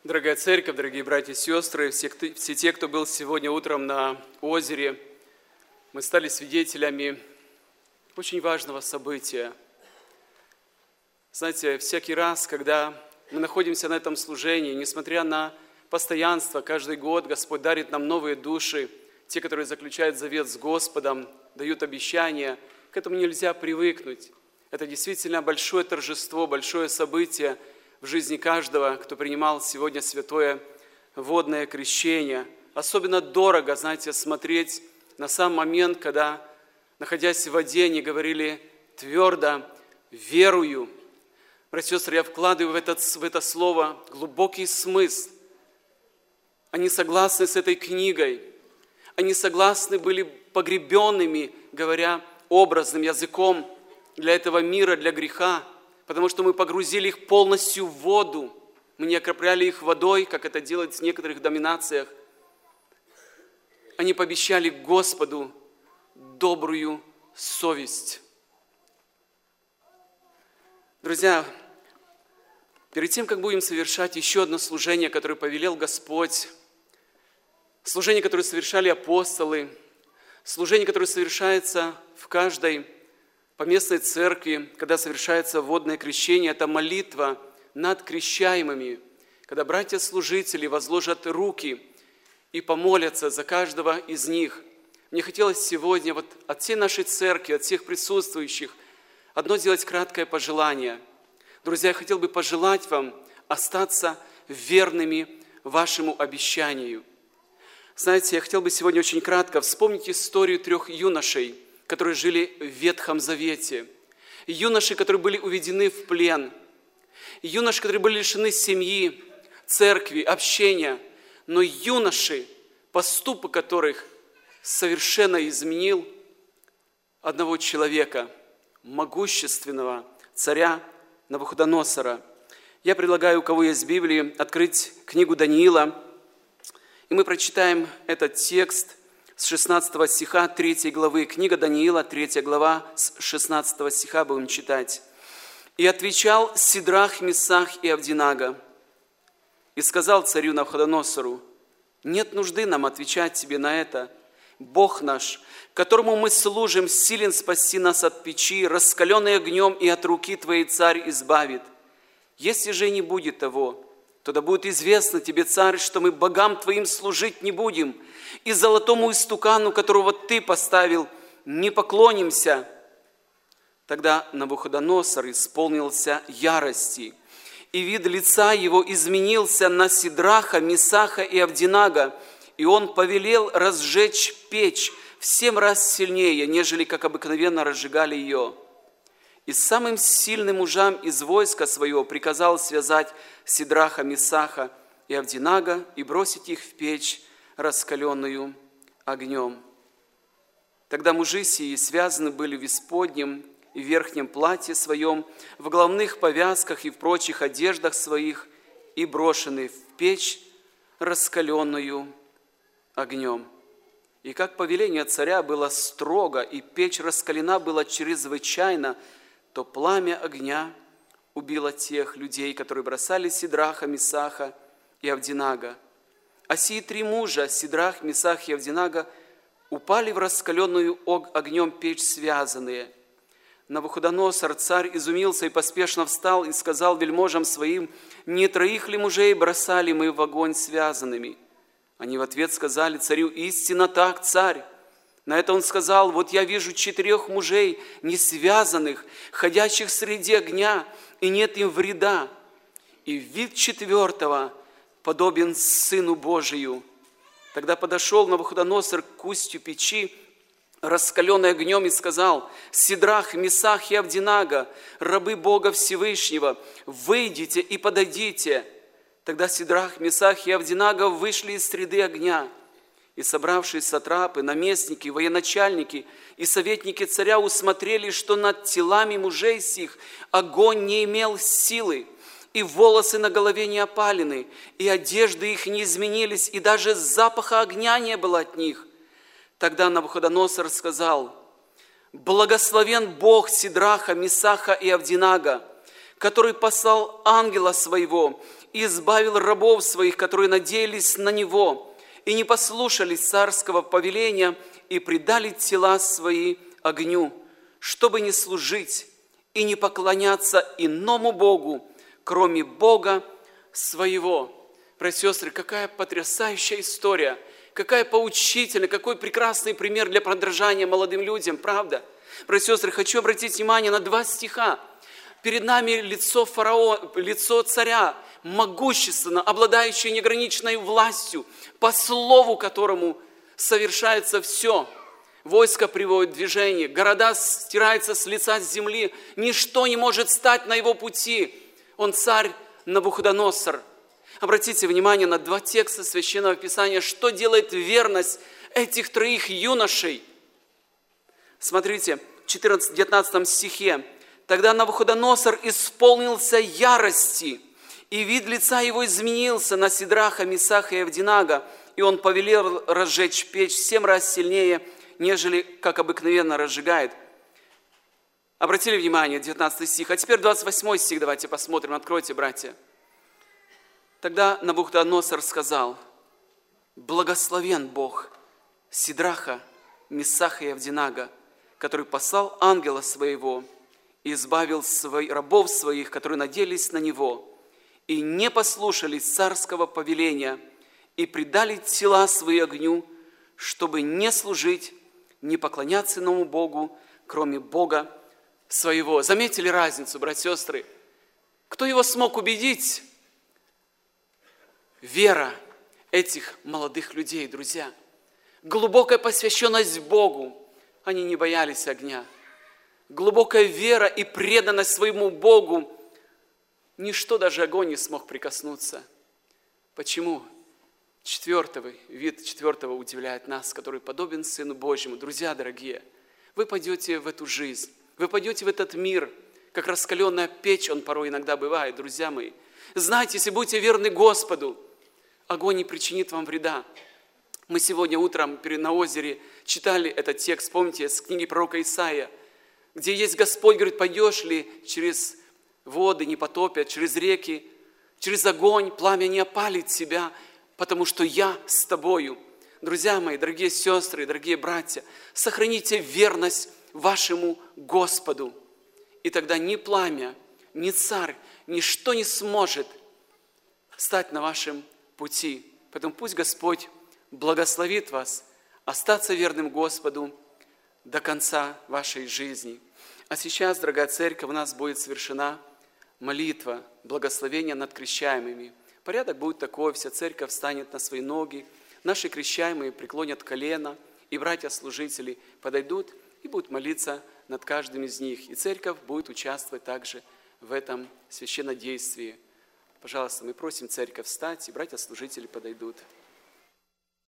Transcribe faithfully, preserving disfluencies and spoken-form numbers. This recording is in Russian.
Дорогая церковь, дорогие братья и сестры, все, кто, все те, кто был сегодня утром на озере, мы стали свидетелями очень важного события. Знаете, всякий раз, когда мы находимся на этом служении, несмотря на постоянство, каждый год Господь дарит нам новые души, те, которые заключают завет с Господом, дают обещания, к этому нельзя привыкнуть. Это действительно большое торжество, большое событие в жизни каждого, кто принимал сегодня святое водное крещение. Особенно дорого, знаете, смотреть на сам момент, когда, находясь в воде, они говорили твердо «верую». Братья и сестры, я вкладываю в, этот, в это слово глубокий смысл. Они согласны с этой книгой. Они согласны были погребенными, говоря образным языком, для этого мира, для греха, потому что мы погрузили их полностью в воду. Мы не окропляли их водой, как это делают в некоторых доминациях. Они пообещали Господу добрую совесть. Друзья, перед тем, как будем совершать еще одно служение, которое повелел Господь, служение, которое совершали апостолы, служение, которое совершается в каждой поместной церкви, когда совершается водное крещение, это молитва над крещаемыми, когда братья-служители возложат руки и помолятся за каждого из них. Мне хотелось сегодня вот от всей нашей церкви, от всех присутствующих, одно сделать краткое пожелание. Друзья, я хотел бы пожелать вам остаться верными вашему обещанию. Знаете, я хотел бы сегодня очень кратко вспомнить историю трех юношей, которые жили в Ветхом Завете. Юноши, которые были уведены в плен. Юноши, которые были лишены семьи, церкви, общения. Но юноши, поступок которых совершенно изменил одного человека, могущественного царя Навуходоносора. Я предлагаю, у кого есть Библия, открыть книгу Даниила, и мы прочитаем этот текст с шестнадцатого стиха третьей главы. Книга Даниила, третья глава, с шестнадцатого стиха будем читать. «И отвечал Сидрах, Месах и Авдинага, и сказал царю Навуходоносору: нет нужды нам отвечать тебе на это. Бог наш, которому мы служим, силен спасти нас от печи, раскаленной огнем, и от руки твоей царь избавит. Если же не будет того, то да будет известно тебе, царь, что мы богам твоим служить не будем, и золотому истукану, которого ты поставил, не поклонимся». Тогда Навуходоносор исполнился ярости, и вид лица его изменился на Сидраха, Месаха и Авдинага, и он повелел разжечь печь в семь раз сильнее, нежели как обыкновенно разжигали ее. И самым сильным мужам из войска своего приказал связать Сидраха, Месаха и Авдинага и бросить их в печь, раскаленную огнем. Тогда мужи сии связаны были в исподнем и в верхнем платье своем, в головных повязках и в прочих одеждах своих, и брошены в печь, раскаленную огнем. И как повеление царя было строго, и печь раскалена была чрезвычайно, то пламя огня убило тех людей, которые бросали Сидраха, Месаха и Авдинага. А сии три мужа, Сидрах, Месах и Авдинага, упали в раскаленную огнем печь связанные. Навуходоносор, царь, изумился и поспешно встал и сказал вельможам своим: не троих ли мужей бросали мы в огонь связанными? Они в ответ сказали царю: истинно так, царь. На это он сказал: вот я вижу четырех мужей, не связанных, ходящих среди огня, и нет им вреда. И вид четвертого подобен Сыну Божию. Тогда подошел Навуходоносор к устью печи, раскаленной огнем, и сказал: Сидрах, Месах и Авдинага, рабы Бога Всевышнего, выйдите и подойдите. Тогда Сидрах, Месах и Авдинага вышли из среды огня. И собравшись сатрапы, наместники, военачальники и советники царя усмотрели, что над телами мужей сих огонь не имел силы, и волосы на голове не опалены, и одежды их не изменились, и даже запаха огня не было от них. Тогда Навуходоносор сказал: благословен Бог Сидраха, Месаха и Авдинага, который послал ангела своего и избавил рабов своих, которые надеялись на Него, и не послушались царского повеления, и предали тела свои огню, чтобы не служить и не поклоняться иному Богу, кроме Бога своего». Братья и сестры, какая потрясающая история, какая поучительная, какой прекрасный пример для подражания молодым людям, правда? Братья и сестры, хочу обратить внимание на два стиха. Перед нами лицо фараона, лицо царя, могущественно, обладающее неограниченной властью, по слову которому совершается все. Войско приводит в движение, города стираются с лица земли, ничто не может стать на его пути. Он царь Навуходоносор. Обратите внимание на два текста Священного Писания, что делает верность этих троих юношей. Смотрите, в четырнадцатом-девятнадцатом стихе. «Тогда Навуходоносор исполнился ярости, и вид лица его изменился на Сидраха, Месаха и Авдинага, и он повелел разжечь печь в семь раз сильнее, нежели как обыкновенно разжигает». Обратили внимание, девятнадцатый стих. А теперь двадцать восьмой стих давайте посмотрим. Откройте, братья. «Тогда Навуходоносор сказал: благословен Бог Сидраха, Месаха и Авдинага, который послал ангела своего и избавил своих, рабов своих, которые надеялись на него, и не послушались царского повеления, и предали тела свои огню, чтобы не служить, не поклоняться иному Богу, кроме Бога своего». Заметили разницу, братья и сестры? Кто его смог убедить? Вера этих молодых людей, друзья. Глубокая посвященность Богу. Они не боялись огня. Глубокая вера и преданность своему Богу. Ничто, даже огонь, не смог прикоснуться. Почему? Четвертый вид четвертого удивляет нас, который подобен Сыну Божьему. Друзья дорогие, вы пойдете в эту жизнь, вы пойдете в этот мир, как раскаленная печь, он порой иногда бывает, друзья мои. Знаете, если будете верны Господу, огонь не причинит вам вреда. Мы сегодня утром на озере читали этот текст, помните, с книги пророка Исаия, где есть Господь, говорит: пойдешь ли через воды, не потопят, через реки, через огонь, пламя не опалит тебя, потому что я с тобою. Друзья мои, дорогие сестры, дорогие братья, сохраните верность вашему Господу, и тогда ни пламя, ни царь, ничто не сможет стать на вашем пути. Поэтому пусть Господь благословит вас остаться верным Господу до конца вашей жизни. А сейчас, дорогая церковь, у нас будет совершена молитва, благословение над крещаемыми. Порядок будет такой: вся церковь встанет на свои ноги, наши крещаемые преклонят колено, и братья-служители подойдут и будут молиться над каждым из них. И церковь будет участвовать также в этом священнодействии. Пожалуйста, мы просим церковь встать, и братья-служители подойдут.